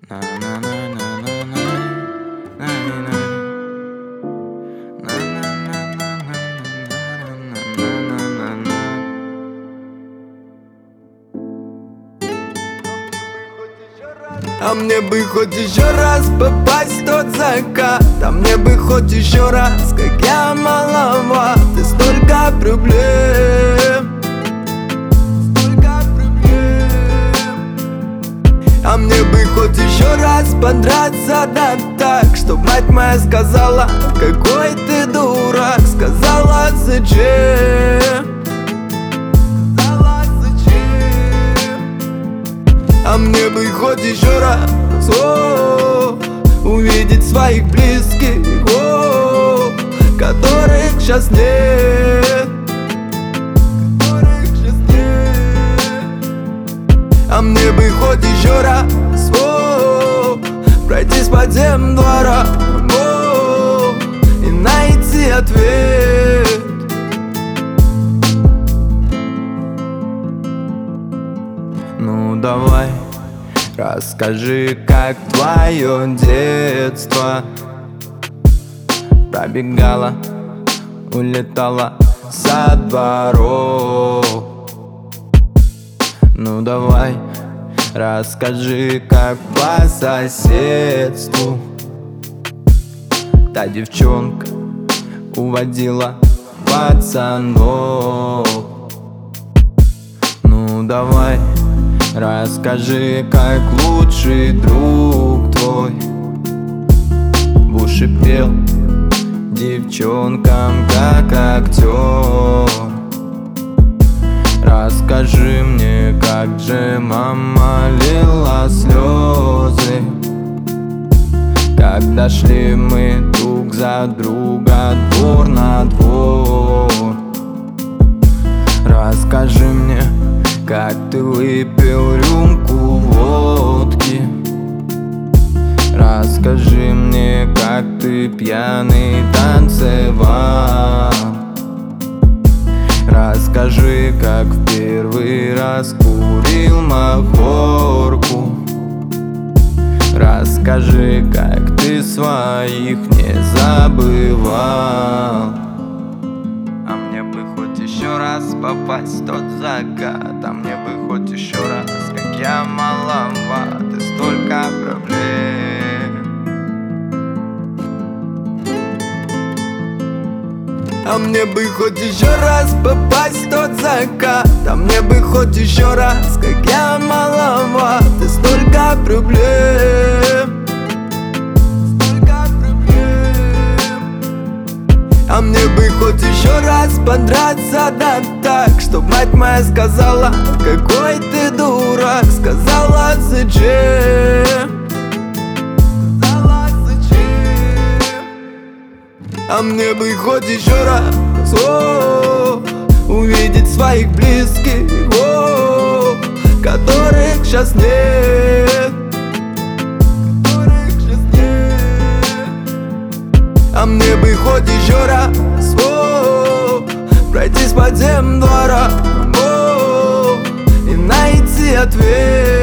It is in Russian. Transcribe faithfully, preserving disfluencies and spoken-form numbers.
А мне бы хоть еще раз попасть в тот закат, а мне бы хоть еще раз, как я маловат, и столько проблем, столько проблем. А мне бы хоть еще раз подраться, да так, чтоб мать моя сказала: какой ты дурак, сказала: зачем? А мне бы хоть еще раз о, увидеть своих близких, о, которых сейчас нет, которых сейчас нет. А мне бы хоть еще раз о, пройтись по тем дворам, о, и найти ответ. Ну давай, расскажи, как твое детство пробегала, улетала со дворов. Ну давай, расскажи, как по соседству та девчонка уводила пацанов. Ну давай, расскажи, как лучший друг твой в уши пел девчонкам, как актер. Расскажи мне, как же мама лила слезы, как дошли мы друг за друга двор на двор. Расскажи мне, как ты выпил рюмку водки. Расскажи мне, как ты пьяный танцевал. Расскажи, как в первый раз курил махорку. Расскажи, как ты своих не забывал. А мне бы хоть еще раз попасть в тот закат, а мне бы хоть еще раз, как я маловат, и столько проблем. А мне бы хоть еще раз попасть в тот закат, а мне бы хоть еще раз, как я маловат, и столько проблем, столько проблем. А мне бы хоть еще раз подраться, да так, чтоб мать моя сказала: какой ты дурак, сказала: зачем? Сказала: зачем? А мне бы хоть еще раз о, увидеть своих близких, о, которых сейчас нет, которых сейчас нет. А мне бы хоть еще раз о, пройтись по тем дворам, о, и найти ответ.